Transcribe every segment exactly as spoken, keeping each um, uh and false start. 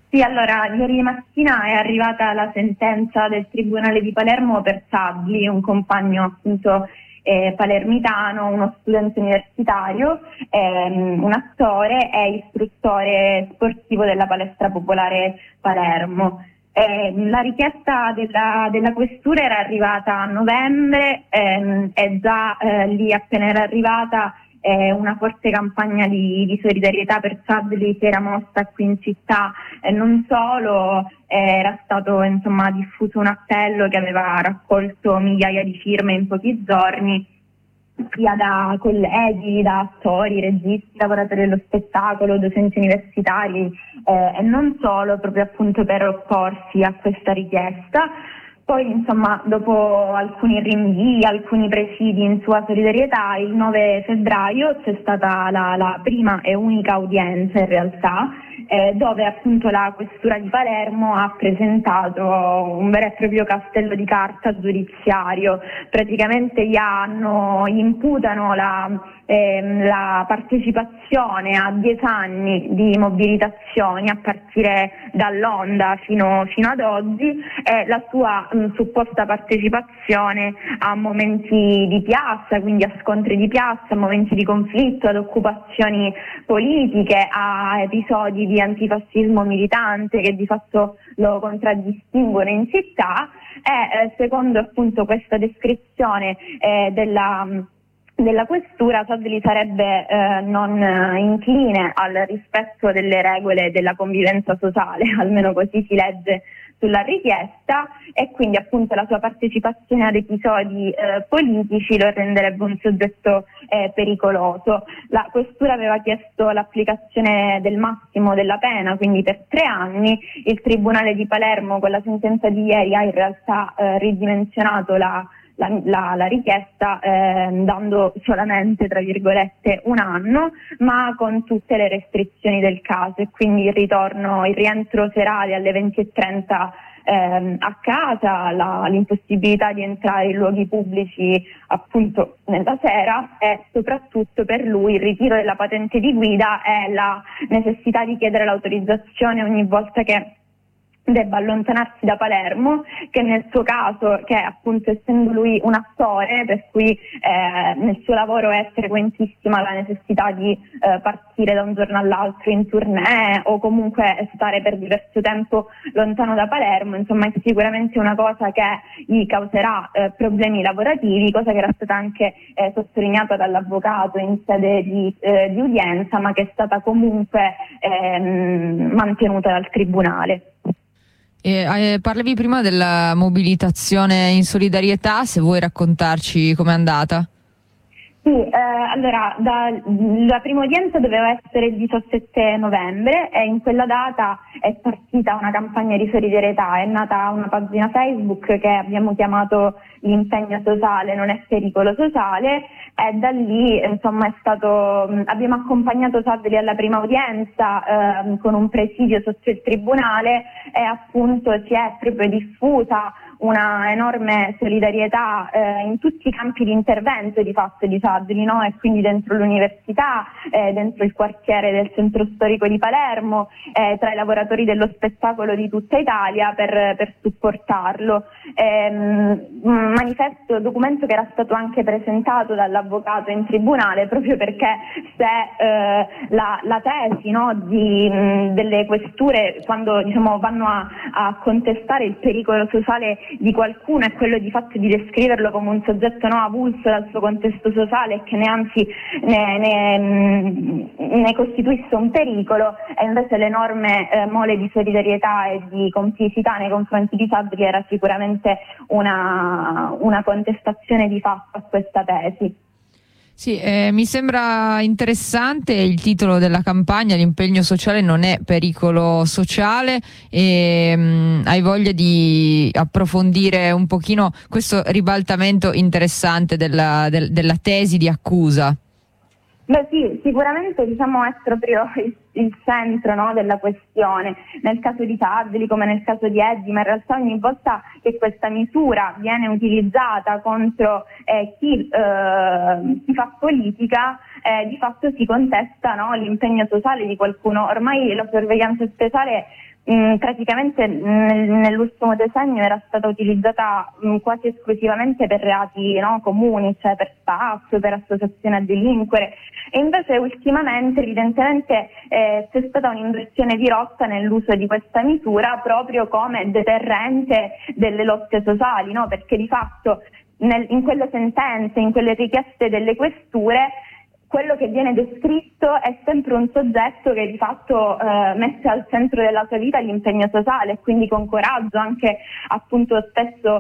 Sì, allora, ieri mattina è arrivata la sentenza del Tribunale di Palermo per Sadli, un compagno appunto eh, palermitano, uno studente universitario, ehm, un attore e istruttore sportivo della Palestra Popolare Palermo. Eh, la richiesta della, della questura era arrivata a novembre ehm, e già eh, lì appena era arrivata eh, una forte campagna di, di solidarietà per Sadli si era mossa qui in città e non solo, eh, era stato insomma diffuso un appello che aveva raccolto migliaia di firme in pochi giorni, sia da colleghi, da attori, registi, lavoratori dello spettacolo, docenti universitari eh, e non solo, proprio appunto per opporsi a questa richiesta. Poi insomma dopo alcuni rinvii, alcuni presidi in sua solidarietà, il nove febbraio c'è stata la, la prima e unica udienza in realtà, eh, dove appunto la questura di Palermo ha presentato un vero e proprio castello di carta giudiziario. Praticamente gli hanno, gli imputano la, ehm, la partecipazione a dieci anni di mobilitazioni a partire dall'Onda fino, fino ad oggi e la sua mh, supposta partecipazione a momenti di piazza, quindi a scontri di piazza, a momenti di conflitto, ad occupazioni politiche, a episodi di antifascismo militante che di fatto lo contraddistinguono in città e eh, secondo appunto questa descrizione eh, della della questura, Sadli sarebbe eh, non eh, incline al rispetto delle regole della convivenza sociale, almeno così si legge sulla richiesta, e quindi appunto la sua partecipazione ad episodi eh, politici lo renderebbe un soggetto eh, pericoloso. La questura aveva chiesto l'applicazione del massimo della pena, quindi per tre anni. Il Tribunale di Palermo con la sentenza di ieri ha in realtà eh, ridimensionato la La, la, la richiesta eh, dando solamente tra virgolette un anno, ma con tutte le restrizioni del caso, e quindi il ritorno, il rientro serale alle venti e trenta ehm, a casa, la, l'impossibilità di entrare in luoghi pubblici appunto nella sera, e soprattutto per lui il ritiro della patente di guida e la necessità di chiedere l'autorizzazione ogni volta che debba allontanarsi da Palermo, che nel suo caso, che appunto essendo lui un attore, per cui eh, nel suo lavoro è frequentissima la necessità di eh, partire da un giorno all'altro in tournée o comunque stare per diverso tempo lontano da Palermo, insomma è sicuramente una cosa che gli causerà eh, problemi lavorativi, cosa che era stata anche eh, sottolineata dall'avvocato in sede di, eh, di udienza, ma che è stata comunque ehm, mantenuta dal Tribunale. Eh, eh, parlavi prima della mobilitazione in solidarietà, se vuoi raccontarci com'è andata? Sì, eh, allora da, la prima udienza doveva essere il diciassette novembre e in quella data è partita una campagna di solidarietà, è nata una pagina Facebook che abbiamo chiamato l'impegno sociale non è pericolo sociale, e da lì insomma è stato, abbiamo accompagnato Sadli alla prima udienza eh, con un presidio sotto il tribunale, e appunto si è proprio diffusa una enorme solidarietà eh, in tutti i campi di intervento di fatto di Sadli, no? E quindi dentro l'università, eh, dentro il quartiere del centro storico di Palermo, eh, tra i lavoratori dello spettacolo di tutta Italia per, per supportarlo. Ehm, un manifesto, documento che era stato anche presentato dall'avvocato in tribunale, proprio perché se eh, la, la tesi, no, di, mh, delle questure quando diciamo vanno a, a contestare il pericolo sociale di qualcuno è quello di fatto di descriverlo come un soggetto no avulso dal suo contesto sociale e che ne anzi ne, ne, ne costituisse un pericolo, e invece l'enorme eh, mole di solidarietà e di complicità nei confronti di Sadli era sicuramente una, una contestazione di fatto a questa tesi. Sì, eh, mi sembra interessante il titolo della campagna, l'impegno sociale non è pericolo sociale, e mh, hai voglia di approfondire un pochino questo ribaltamento interessante della, del, della tesi di accusa? Beh sì, sicuramente diciamo è proprio il, il centro, no, della questione, nel caso di Sadli come nel caso di Eddie, ma in realtà ogni volta che questa misura viene utilizzata contro eh, chi, eh, chi fa politica, eh, di fatto si contesta, no, l'impegno sociale di qualcuno. Ormai la sorveglianza speciale mh, praticamente nel, nell'ultimo decennio era stata utilizzata mh, quasi esclusivamente per reati, no, comuni, cioè per spaccio, per associazione a delinquere, e invece ultimamente evidentemente eh, c'è stata un'inversione di rotta nell'uso di questa misura proprio come deterrente delle lotte sociali, no? Perché di fatto nel, in quelle sentenze, in quelle richieste delle questure, quello che viene descritto è sempre un soggetto che di fatto eh, mette al centro della sua vita l'impegno sociale, e quindi con coraggio, anche appunto spesso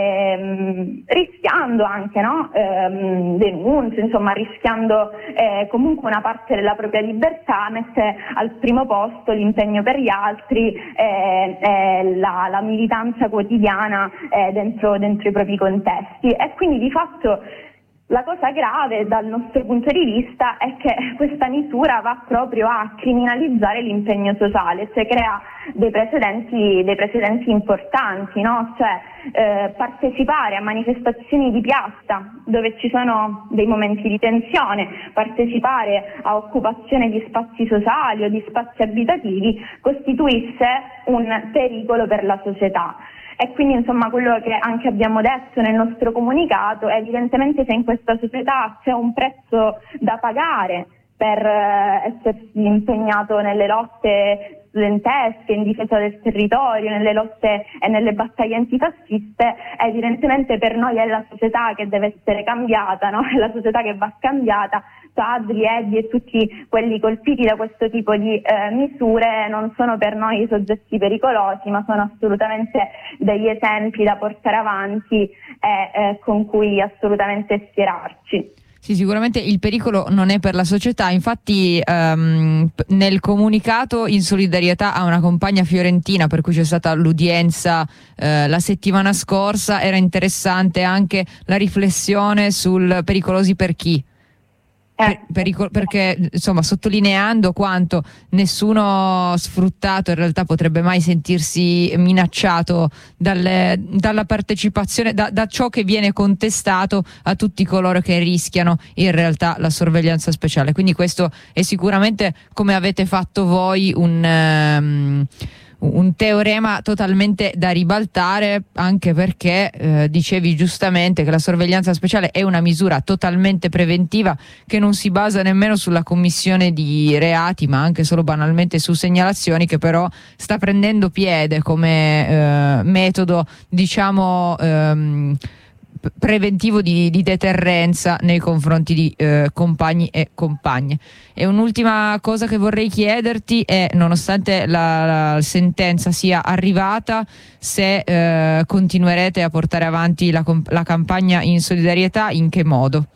ehm, rischiando anche, no? ehm, denunce, insomma rischiando eh, comunque una parte della propria libertà, mette al primo posto l'impegno per gli altri, eh, eh, la, la militanza quotidiana eh, dentro, dentro i propri contesti, e quindi di fatto la cosa grave dal nostro punto di vista è che questa misura va proprio a criminalizzare l'impegno sociale, cioè crea dei precedenti, dei precedenti importanti, no? Cioè eh, partecipare a manifestazioni di piazza dove ci sono dei momenti di tensione, partecipare a occupazione di spazi sociali o di spazi abitativi costituisse un pericolo per la società. E quindi insomma quello che anche abbiamo detto nel nostro comunicato è evidentemente se in questa società c'è un prezzo da pagare per eh, essersi impegnato nelle lotte studentesche in difesa del territorio, nelle lotte e nelle battaglie antifasciste, evidentemente per noi è la società che deve essere cambiata, no? È la società che va cambiata. Sadri, Eddie e tutti quelli colpiti da questo tipo di eh, misure non sono per noi soggetti pericolosi, ma sono assolutamente degli esempi da portare avanti e eh, con cui assolutamente schierarci. Sì, sicuramente il pericolo non è per la società, infatti ehm, nel comunicato in solidarietà a una compagna fiorentina per cui c'è stata l'udienza eh, la settimana scorsa, era interessante anche la riflessione sul pericolosi per chi. Per, pericol- perché insomma sottolineando quanto nessuno sfruttato in realtà potrebbe mai sentirsi minacciato dalle, dalla partecipazione da, da ciò che viene contestato a tutti coloro che rischiano in realtà la sorveglianza speciale, quindi questo è sicuramente, come avete fatto voi, un um, un teorema totalmente da ribaltare, anche perché eh, dicevi giustamente che la sorveglianza speciale è una misura totalmente preventiva che non si basa nemmeno sulla commissione di reati, ma anche solo banalmente su segnalazioni, che però sta prendendo piede come eh, metodo, diciamo ehm, preventivo di, di deterrenza nei confronti di eh, compagni e compagne. E un'ultima cosa che vorrei chiederti è, nonostante la, la sentenza sia arrivata, se eh, continuerete a portare avanti la, la campagna in solidarietà, in che modo?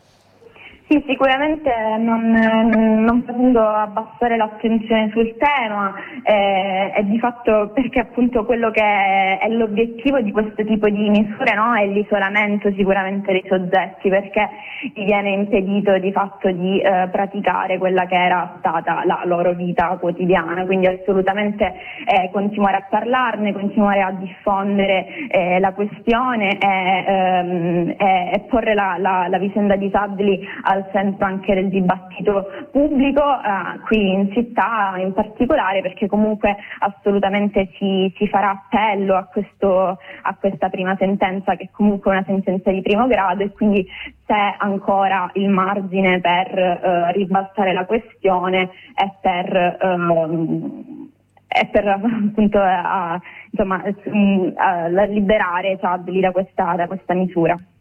Sì, sicuramente non, non facendo abbassare l'attenzione sul tema eh, e di fatto perché appunto quello che è, è l'obiettivo di questo tipo di misure, no? È l'isolamento sicuramente dei soggetti, perché gli viene impedito di fatto di eh, praticare quella che era stata la loro vita quotidiana, quindi assolutamente eh, continuare a parlarne, continuare a diffondere eh, la questione e, ehm, e, e porre la, la, la vicenda di Sadli al centro anche del dibattito pubblico, eh, qui in città in particolare, perché comunque assolutamente si, si farà appello a, questo, a questa prima sentenza, che è comunque una sentenza di primo grado, e quindi c'è ancora il margine per eh, ribaltare la questione e per ehm, e per appunto a, insomma, a, a liberare Sadli da questa, da questa misura.